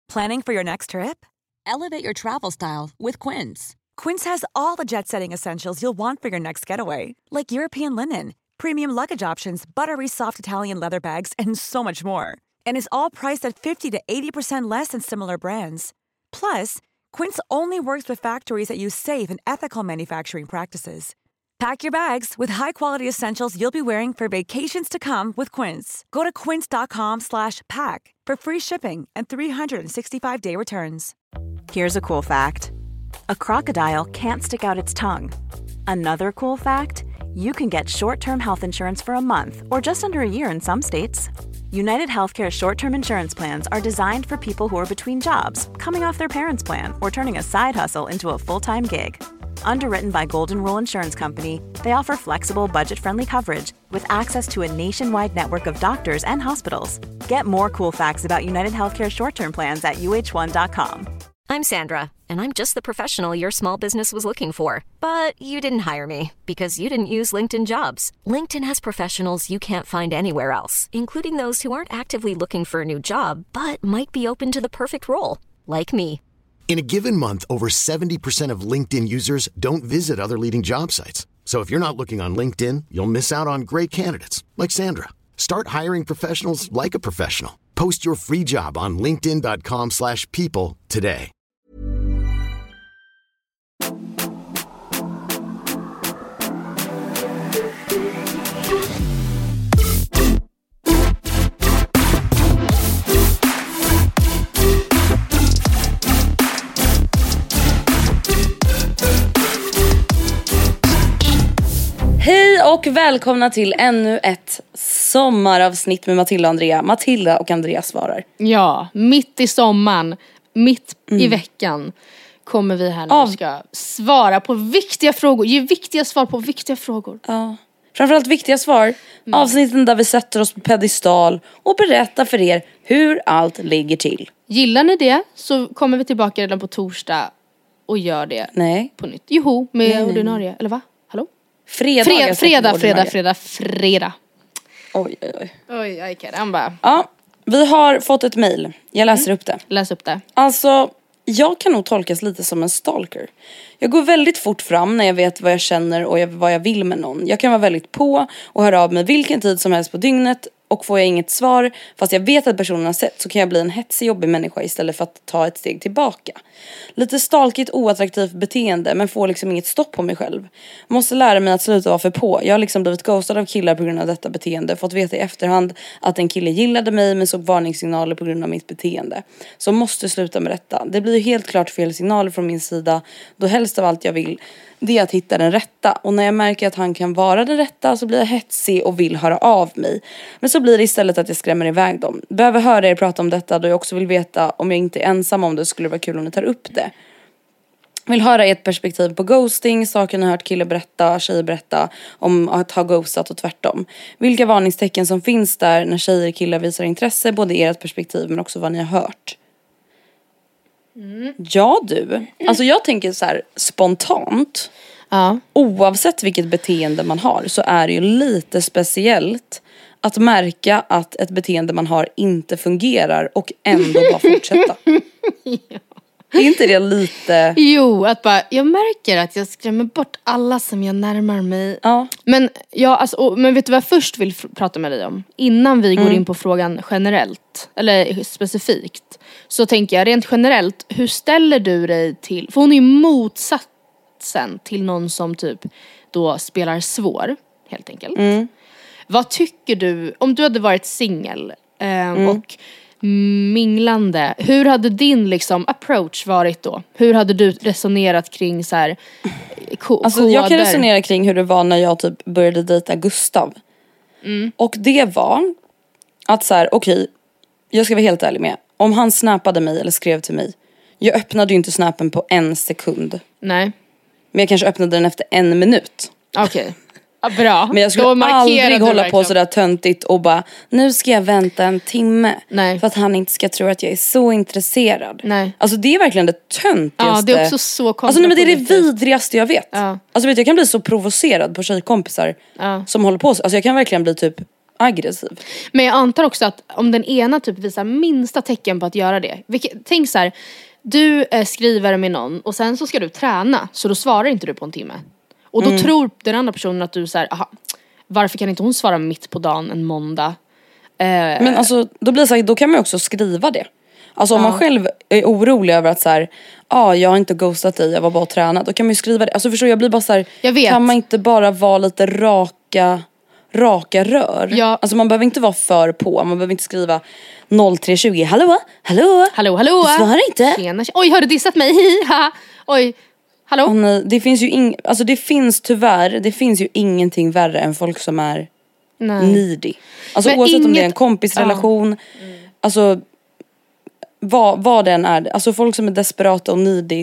Planning for your next trip? Elevate your travel style with Quince. Quince has all the jet-setting essentials you'll want for your next getaway, like European linen, premium luggage options, buttery soft Italian leather bags, and so much more. And is all priced at 50 to 80% less than similar brands. Plus, Quince only works with factories that use safe and ethical manufacturing practices. Pack your bags with high-quality essentials you'll be wearing for vacations to come with Quince. Go to quince.com/pack for free shipping and 365-day returns. Here's a cool fact. A crocodile can't stick out its tongue. Another cool fact, you can get short-term health insurance for a month or just under a year in some states. United Healthcare short-term insurance plans are designed for people who are between jobs, coming off their parents' plan, or turning a side hustle into a full-time gig. Underwritten by Golden Rule Insurance Company, they offer flexible, budget-friendly coverage with access to a nationwide network of doctors and hospitals. Get more cool facts about United Healthcare short-term plans at uh1.com. I'm Sandra, and I'm just the professional your small business was looking for. But you didn't hire me because you didn't use LinkedIn Jobs. LinkedIn has professionals you can't find anywhere else, including those who aren't actively looking for a new job, but might be open to the perfect role, like me. In a given month, over 70% of LinkedIn users don't visit other leading job sites. So if you're not looking on LinkedIn, you'll miss out on great candidates like Sandra. Start hiring professionals like a professional. Post your free job on linkedin.com/people today. Hej och välkomna till ännu ett sommaravsnitt med Matilda och Andrea. Matilda och Andrea svarar. Ja, mitt i sommaren, mitt i veckan kommer vi här nu och ska svara på viktiga frågor. Ge viktiga svar på viktiga frågor. Ja, framförallt viktiga svar. Avsnitten där vi sätter oss på pedestal och berättar för er hur allt ligger till. Gillar ni det så kommer vi tillbaka redan på torsdag och gör det på nytt. Jo, med ordinarie, eller va? Hallå? Fredag. Oj, karamba. Ja, vi har fått ett mejl. Jag läser upp det. Läs upp det. Alltså, jag kan nog tolkas lite som en stalker. Jag går väldigt fort fram när jag vet vad jag känner och vad jag vill med någon. Jag kan vara väldigt på och höra av mig vilken tid som helst på dygnet. Och får jag inget svar, fast jag vet att personen har sett, så kan jag bli en hetsig, jobbig människa istället för att ta ett steg tillbaka. Lite stalkigt, oattraktivt beteende, men får liksom inget stopp på mig själv. Måste lära mig att sluta vara för på. Jag har liksom blivit ghostad av killar på grund av detta beteende. Fått veta i efterhand att en kille gillade mig, men såg varningssignaler på grund av mitt beteende. Så måste sluta med detta. Det blir helt klart fel signaler från min sida, då helst av allt jag vill det är att hitta den rätta. Och när jag märker att han kan vara den rätta så blir jag hetsig och vill höra av mig. Men så blir det istället att jag skrämmer iväg dem. Behöver höra er prata om detta då jag också vill veta om jag inte är ensam om det. Skulle vara kul om ni tar upp det. Vill höra ert perspektiv på ghosting, saker ni har hört killar berätta, tjejer berätta om att ha ghostat och tvärtom. Vilka varningstecken som finns där när tjejer och killar visar intresse, både i ert perspektiv men också vad ni har hört. Ja du, alltså jag tänker så här spontant, oavsett vilket beteende man har så är det ju lite speciellt att märka att ett beteende man har inte fungerar och ändå bara fortsätta. Är inte det lite... Jo, att bara, jag märker att jag skrämmer bort alla som jag närmar mig. Ja. Men, men vet du vad jag först vill prata med dig om? Innan vi går in på frågan generellt, eller specifikt. Så tänker jag rent generellt, hur ställer du dig till... För hon är ju motsatsen till någon som typ då spelar svår, helt enkelt. Vad tycker du, om du hade varit singel och minglande, hur hade din liksom approach varit då? Hur hade du resonerat kring så här alltså jag kan resonera kring hur det var när jag typ började dejta Gustav. Och det var att så här, okej, jag ska vara helt ärlig med, om han snappade mig eller skrev till mig, jag öppnade ju inte snappen på 1 sekund. Nej. Men jag kanske öppnade den efter 1 minut. Okej. Ja, bra. Men jag skulle aldrig hålla på sådär töntigt och bara, nu ska jag vänta 1 timme. Nej. För att han inte ska tro att jag är så intresserad. Nej. Alltså det är verkligen det töntigaste. Ja, det är också så alltså nej, men det är det vidrigaste jag vet. Ja. Alltså vet jag kan bli så provocerad på tjejkompisar som håller på så. Alltså jag kan verkligen bli typ aggressiv. Men jag antar också att om den ena typ visar minsta tecken på att göra det. Tänk så här, du skriver med någon och sen så ska du träna, så då svarar inte du på en timme. Och då tror den andra personen att du så här, aha, varför kan inte hon svara mitt på dagen en måndag? Men alltså, då blir det så här, då kan man ju också skriva det. Alltså om man själv är orolig över att så här, jag har inte ghostat dig, jag var bara och tränat, då kan man ju skriva det. Alltså förstår jag blir bara så här, kan man inte bara vara lite raka rör? Ja. Alltså man behöver inte vara för på, man behöver inte skriva 03:20, hallå? Hallå. Du svarar inte. Tjena. Oj, har du dissat mig? Oj, hallå? Nej, det finns ju det finns ju ingenting värre än folk som är needy. Alltså men oavsett om det är en kompisrelation, alltså vad den är, alltså folk som är desperata och needy,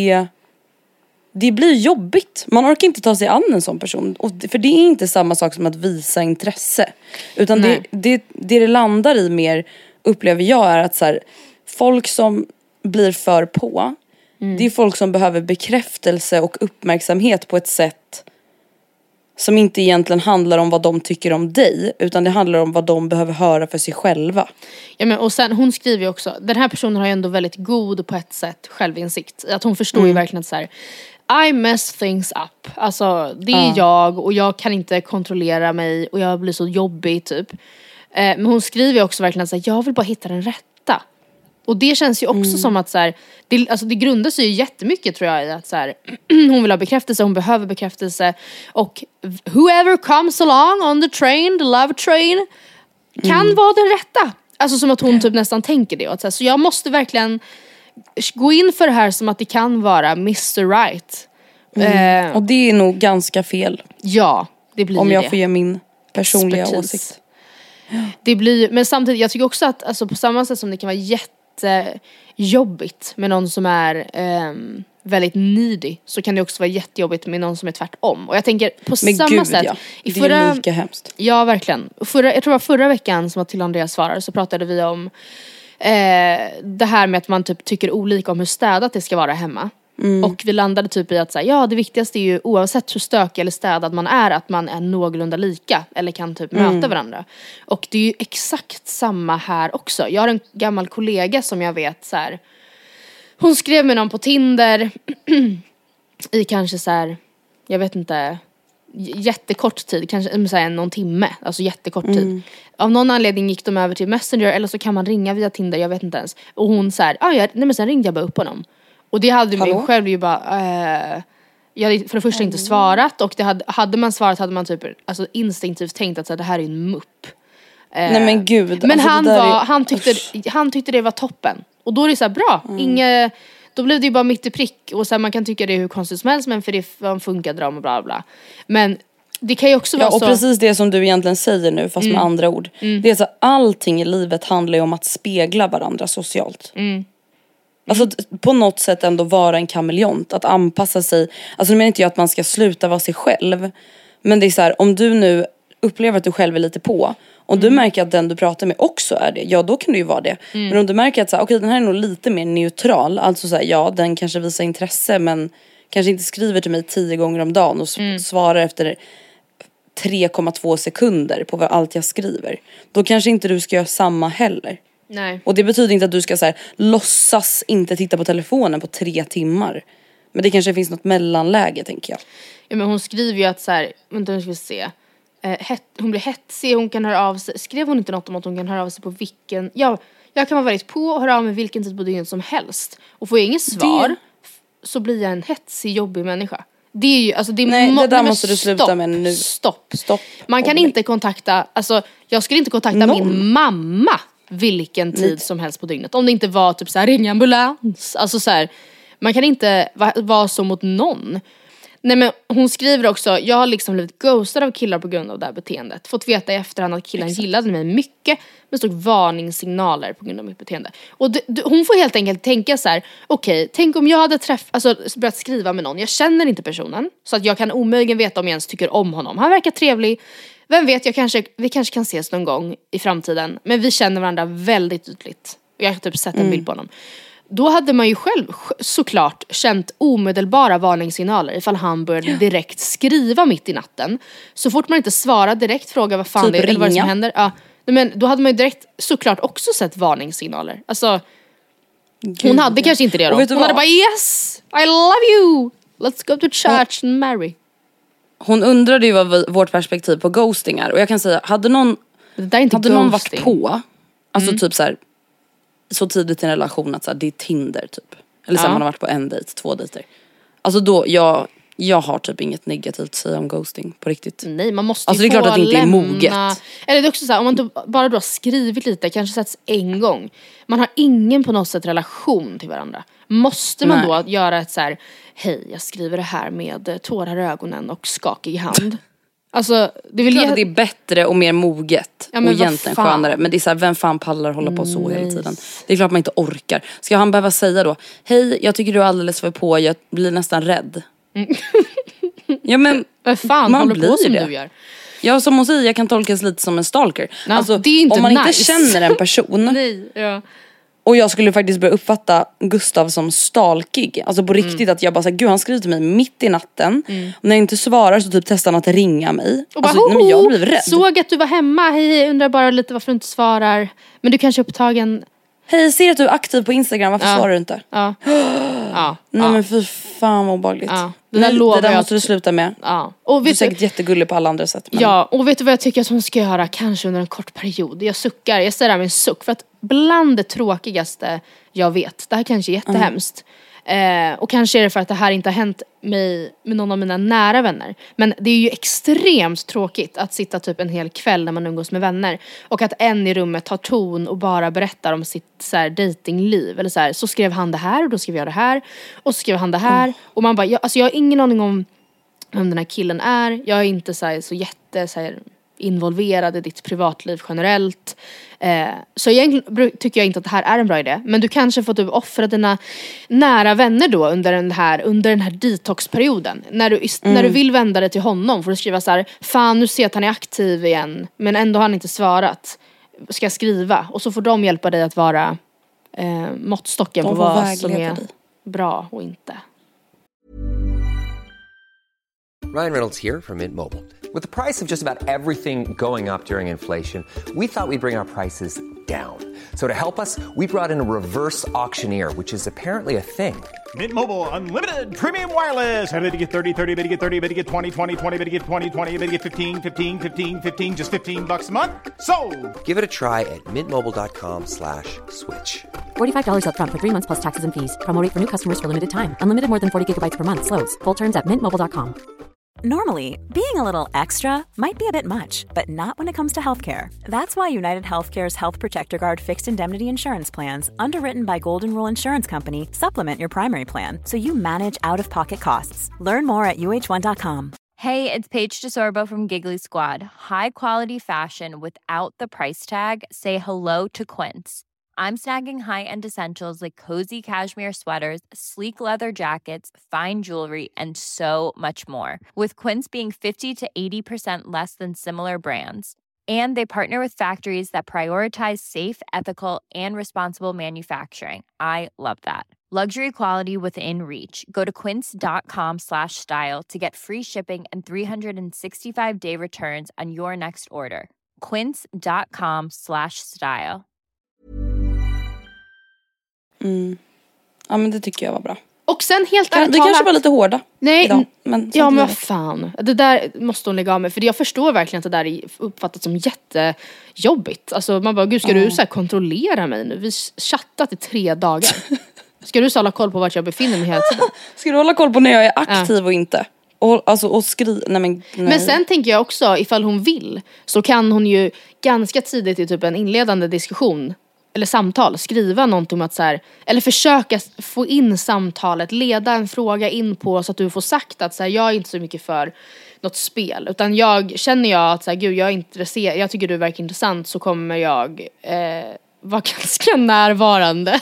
det blir jobbigt. Man orkar inte ta sig an en sån person. För det är inte samma sak som att visa intresse. Utan det landar i mer, upplever jag, är att så här, folk som blir för på, det är folk som behöver bekräftelse och uppmärksamhet på ett sätt som inte egentligen handlar om vad de tycker om dig, utan det handlar om vad de behöver höra för sig själva. Ja, men och sen hon skriver ju också, den här personen har ju ändå väldigt god på ett sätt självinsikt. Att hon förstår ju verkligen att så här, I mess things up. Alltså det är jag och jag kan inte kontrollera mig och jag blir så jobbig typ. Men hon skriver ju också verkligen så här, jag vill bara hitta den rätta. Och det känns ju också som att så här, det grundar sig ju jättemycket tror jag i att så här, hon vill ha bekräftelse, hon behöver bekräftelse. Och whoever comes along on the train, the love train, kan vara den rätta. Alltså som att hon typ nästan tänker det. Och så jag måste verkligen gå in för det här som att det kan vara Mr. Right. Och det är nog ganska fel. Ja, det blir om jag det. får ge min personliga åsikt. Det blir, men samtidigt, jag tycker också att alltså, på samma sätt som det kan vara jättejobbigt med någon som är väldigt needy, så kan det också vara jättejobbigt med någon som är tvärtom. Och jag tänker på samma sätt. Ja. Det är lika hemskt. Ja, verkligen. Jag tror det var förra veckan som till Andreas svarar, så pratade vi om det här med att man typ tycker olika om hur städat det ska vara hemma. Och vi landade typ i att säga, ja, det viktigaste är ju oavsett hur stökig eller städad man är, att man är någorlunda lika eller kan typ möta varandra. Och det är ju exakt samma här också. Jag har en gammal kollega som jag vet så här, hon skrev med någon på Tinder i kanske så här, jag vet inte, jättekort tid, kanske så här, någon timme, alltså jättekort tid. Av någon anledning gick de över till Messenger, eller så kan man ringa via Tinder, jag vet inte ens. Och hon så här, nej men sen ringde jag bara upp honom. Och det hade mig själv ju bara jag hade för det första inte svarat. Och det hade man svarat hade man typ alltså instinktivt tänkt att så här, det här är en mupp. Nej men gud. Men alltså, han tyckte det var toppen. Och då är det så här, bra. Då blev det ju bara mitt i prick. Och så här, man kan tycka det är hur konstigt som helst, men för det funkade dem och bla bla. Men det kan ju också vara och så. Precis det som du egentligen säger nu, fast med andra ord. Det är så att allting i livet handlar ju om att spegla varandra socialt. Alltså på något sätt ändå vara en kameleont, att anpassa sig. Alltså nu menar inte jag att man ska sluta vara sig själv, men det är så här, om du nu upplever att du själv är lite på, och du märker att den du pratar med också är det, ja då kan du ju vara det. Men om du märker att så här, okej, den här är nog lite mer neutral, alltså så här, ja den kanske visar intresse men kanske inte skriver till mig 10 gånger om dagen och svarar efter 3,2 sekunder på allt jag skriver, då kanske inte du ska göra samma heller. Nej. Och det betyder inte att du ska så här, låtsas inte titta på telefonen på 3 timmar. Men det kanske finns något mellanläge, tänker jag. Ja, men hon skriver ju att så här, vänta nu ska vi se. Hon blir hetsig, hon kan höra av sig. Skrev hon inte något om att hon kan höra av sig på vilken... Ja, jag kan vara väldigt på och höra av mig vilken tid på dygnet som helst. Och får jag inget svar så blir jag en hetsig, jobbig människa. Det är ju, alltså det där måste du sluta med nu. Stopp. Man kan inte kontakta, alltså jag skulle inte kontakta min mamma vilken tid som helst på dygnet. Om det inte var typ så här, ring ambulans. Alltså så här, man kan inte vara så mot någon. Nej, men hon skriver också, jag har liksom blivit ghostad av killar på grund av det här beteendet. Fått veta i efterhand att killen gillade mig mycket, men stod varningssignaler på grund av mitt beteende. Och hon får helt enkelt tänka så här: okej, tänk om jag hade börjat skriva med någon. Jag känner inte personen, så att jag kan omöjligen veta om jag ens tycker om honom. Han verkar trevlig. Vem vet, vi kanske kan ses någon gång i framtiden. Men vi känner varandra väldigt ytligt. Jag har typ sett en bild på honom. då hade man ju själv såklart känt omedelbara varningssignaler ifall han började direkt skriva mitt i natten. Så fort man inte svarar direkt, frågar vad fan typ det är eller vad det ringa. som händer. Ja, men då hade man ju direkt såklart också sett varningssignaler. Alltså, hon hade kanske inte det då. Hon hade bara yes, I love you, let's go to church and marry. Hon undrade ju vad vårt perspektiv på ghosting är. Och jag kan säga, hade någon varit på, alltså typ så här, så tidigt i en relation att så här, det är Tinder typ. Eller så här, man har varit på en dejt, 2 dejter. Alltså då, jag har typ inget negativt att säga om ghosting på riktigt. Nej, man måste alltså det är klart att det inte är moget. Eller det är också så här, om man bara då har skrivit lite, kanske setts en gång. Man har ingen på något sätt relation till varandra. Måste man då göra ett så här, hej, jag skriver det här med tårar i ögonen och skakig hand. Alltså, det vill det är bättre och mer moget och egentligen skönare. Men det är så här, vem fan pallar hålla på så hela tiden? Det är klart man inte orkar. Ska han behöva säga då, hej, jag tycker du är alldeles för på, jag blir nästan rädd. Ja men vad fan man håller blir på som det. du gör? Ja, som hon säger, jag kan tolkas lite som en stalker. Ja, alltså, det är inte om man nice. inte känner en person Nej, ja. och jag skulle faktiskt börja uppfatta Gustav som stalkig. Alltså på riktigt att jag bara såhär, gud han skriver till mig mitt i natten. Och när jag inte svarar så typ testar han att ringa mig. Och alltså, bara, men jag blir rädd. såg att du var hemma, hej, undrar bara lite varför du inte svarar. Men du kanske är upptagen. Hej, ser att du är aktiv på Instagram, varför svarar du inte? Ja. Nej men fy fan vad obehagligt. Ja. Det där måste du sluta med. Ja. Och Du är vet säkert jättegullig på alla andra sätt. Men... Ja, och vet du vad jag tycker att hon ska göra? Kanske under en kort period. Jag suckar, jag säger det här med en suck. För att bland det tråkigaste jag vet, det här kanske är jättehemskt. Och kanske är det för att det här inte har hänt mig med någon av mina nära vänner. Men det är ju extremt tråkigt att sitta typ en hel kväll när man umgås med vänner. Och att en i rummet tar ton och bara berättar om sitt så här datingliv. Eller så skrev han det här och då skrev jag det här. Och så skrev han det här. Och man bara, jag har ingen aning om vem den här killen är. Jag är inte så jätte involverad i ditt privatliv generellt. Så egentligen tycker jag inte att det här är en bra idé. Men du kanske får typ offra dina nära vänner då under den här detoxperioden. När du vill vända dig till honom får du skriva så här: fan, nu ser jag att han är aktiv igen, men ändå har han inte svarat. Ska jag skriva? Och så får de hjälpa dig att vara måttstocken på vad som är bra och inte. Ryan Reynolds here from Mint Mobile. With the price of just about everything going up during inflation, we thought we'd bring our prices down. So to help us, we brought in a reverse auctioneer, which is apparently a thing. Mint Mobile Unlimited Premium Wireless. How to get 30, 30, bit to get 30, bit to get 20, 20, 20, bit to get 20, 20, bit to get 15, 15, 15, 15, just $15 a month? Sold! Give it a try at mintmobile.com/switch. $45 up front for 3 months plus taxes and fees. Promo rate for new customers for limited time. Unlimited more than 40 gigabytes per month. Slows full terms at mintmobile.com. Normally, being a little extra might be a bit much, but not when it comes to healthcare. That's why United Healthcare's Health Protector Guard fixed indemnity insurance plans, underwritten by Golden Rule Insurance Company, supplement your primary plan so you manage out-of-pocket costs. Learn more at uh1.com. Hey, it's Paige DeSorbo from Giggly Squad. High quality fashion without the price tag. Say hello to Quince. I'm snagging high-end essentials like cozy cashmere sweaters, sleek leather jackets, fine jewelry, and so much more. With Quince being 50 to 80% less than similar brands. And they partner with factories that prioritize safe, ethical, and responsible manufacturing. I love that. Luxury quality within reach. Go to quince.com/style to get free shipping and 365-day returns on your next order. quince.com/style. Ja men det tycker jag var bra. Och sen helt ärligt vi kanske var lite hårda idag, men ja men vad fan. Det där måste hon lägga av med. För jag förstår verkligen att det där är uppfattat som jättejobbigt. Alltså man bara, gud ska du så här kontrollera mig nu? Vi chattat i 3 dagar. Ska du så hålla koll på vart jag befinner mig hela tiden? Ska du hålla koll på när jag är aktiv och inte? Och nej. Men sen tänker jag också, ifall hon vill, så kan hon ju ganska tidigt i typ en inledande diskussion eller samtal skriva någonting om att så här, eller försöka få in samtalet, leda en fråga in på så att du får sagt att så här, jag är inte så mycket för något spel, utan känner jag att så här, gud jag är intresserad, jag tycker du verkar intressant, så kommer jag vara ganska närvarande.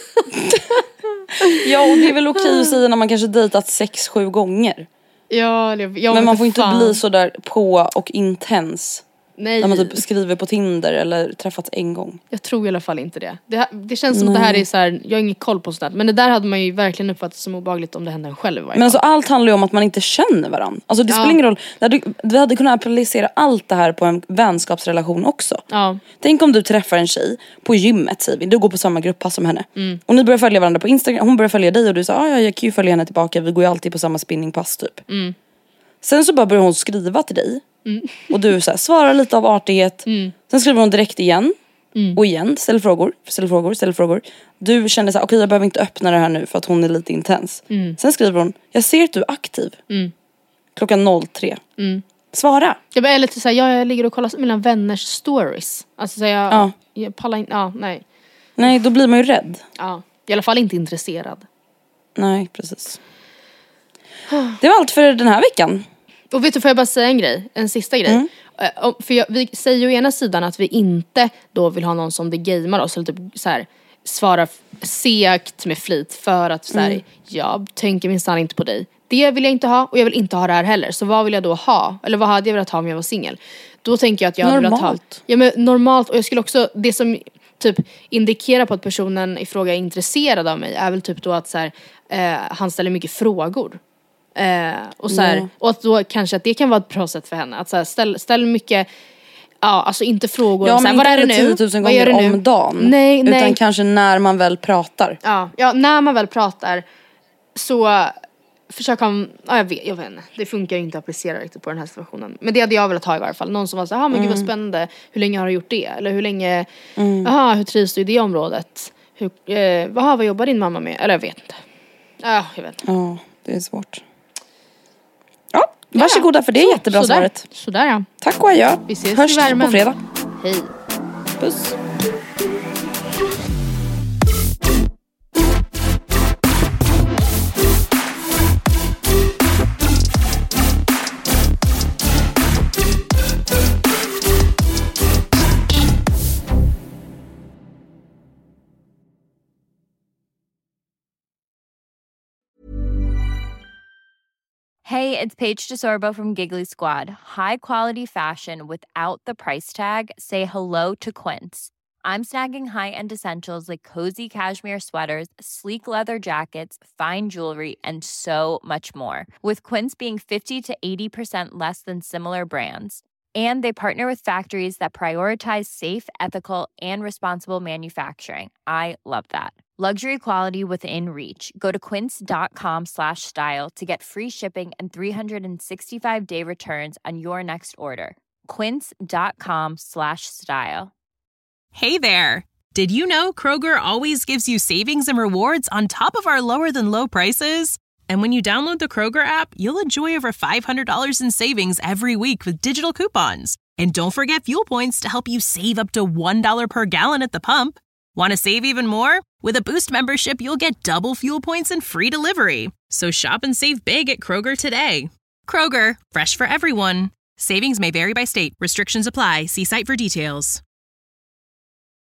Ja, och det är väl okej att säga när man kanske dejtat 6-7 gånger. Ja, men man får inte bli så där på och intens. Nej. När man typ skriver på Tinder eller träffats en gång. Jag tror i alla fall inte det. Det känns som att det här är så här, jag har ingen koll på sånt där. Men det där hade man ju verkligen uppfattat som obehagligt om det hände en själv. Men alltså allt handlar ju om att man inte känner varandra. Alltså det spelar ingen roll. Vi hade kunnat applicera allt det här på en vänskapsrelation också. Ja. Tänk om du träffar en tjej på gymmet, säger vi. Du går på samma grupppass som henne. Och ni börjar följa varandra på Instagram. Hon börjar följa dig och du säger jag kan ju följa henne tillbaka. Vi går ju alltid på samma spinningpass typ. Sen så bara börjar hon skriva till dig. Och du så här, svarar lite av artighet. Sen skriver hon direkt igen. Och igen, ställer frågor. Du känner så här, okej, jag behöver inte öppna det här nu för att hon är lite intens. Sen skriver hon, jag ser att du är aktiv. Klockan 03. Svara. Eller lite så här, jag ligger och kollar mina vänners stories. Alltså så jag pallar inte, nej. Nej, då blir man ju rädd. Ja, i alla fall inte intresserad. Nej, precis. Det var allt för den här veckan. Och vet du, får jag bara säga en grej? En sista grej. För vi säger ju å ena sidan att vi inte då vill ha någon som det gamer oss. Eller typ så här, svarar segt med flit. För att så här, jag tänker minsann inte på dig. Det vill jag inte ha och jag vill inte ha det här heller. Så vad vill jag då ha? Eller vad hade jag velat ha om jag var singel? Då tänker jag att jag hade velat ha... Ja, men normalt. Och jag skulle också... Det som typ indikerar på att personen i fråga är intresserad av mig är väl typ då att så här, han ställer mycket frågor. Och så här, och att då kanske att det kan vara ett bra sätt för henne att så här, ställ mycket, alltså inte frågor men vad är det nu? 10 000 gånger om dagen. Nej. Utan kanske när man väl pratar. Ja, när man väl pratar så försök han, jag vet inte. Det funkar inte att applicera riktigt på den här situationen. Men det hade jag velat ha i varje fall. Någon som var så här, men gud vad spännande. Hur länge har du gjort det? Eller hur länge, hur trivs du i det området? Vad jobbar din mamma med? Eller jag vet inte. Jag vet inte. Ja, det är svårt. Ja, varsågoda för det jättebra svaret. Sådär ja. Tack och adjö. Vi ses hörs i värmen. på fredag. Hej. Puss. Hey, it's Paige DeSorbo from Giggly Squad. High quality fashion without the price tag. Say hello to Quince. I'm snagging high-end essentials like cozy cashmere sweaters, sleek leather jackets, fine jewelry, and so much more. With Quince being 50 to 80% less than similar brands. And they partner with factories that prioritize safe, ethical, and responsible manufacturing. I love that. Luxury quality within reach. Go to quince.com/style to get free shipping and 365-day returns on your next order. Quince.com/style. Hey there. Did you know Kroger always gives you savings and rewards on top of our lower than low prices? And when you download the Kroger app, you'll enjoy over $500 in savings every week with digital coupons. And don't forget fuel points to help you save up to $1 per gallon at the pump. Want to save even more? With a Boost membership, you'll get double fuel points and free delivery. So shop and save big at Kroger today. Kroger, fresh for everyone. Savings may vary by state. Restrictions apply. See site for details.